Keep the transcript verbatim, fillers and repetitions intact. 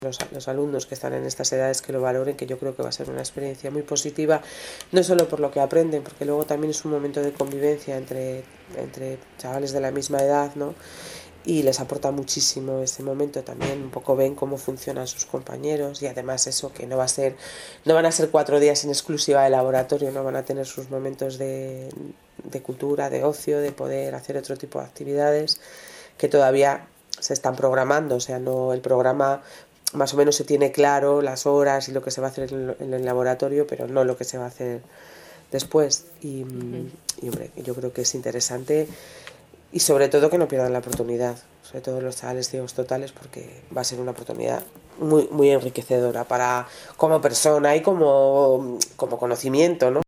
Los, los alumnos que están en estas edades que lo valoren, que yo creo que va a ser una experiencia muy positiva, no solo por lo que aprenden, porque luego también es un momento de convivencia entre, entre chavales de la misma edad, ¿no? Y les aporta muchísimo ese momento. También un poco ven cómo funcionan sus compañeros, y además eso, que no va a ser, no van a ser cuatro días en exclusiva de laboratorio, no van a tener sus momentos de, de cultura, de ocio, de poder hacer otro tipo de actividades que todavía se están programando. O sea, no, el programa más o menos se tiene claro las horas y lo que se va a hacer en, en el laboratorio, pero no lo que se va a hacer después. Y, uh-huh. y hombre, yo creo que es interesante, y sobre todo que no pierdan la oportunidad, sobre todo los chavales ciegos totales, porque va a ser una oportunidad muy, muy enriquecedora para, como persona y como, como conocimiento, ¿no?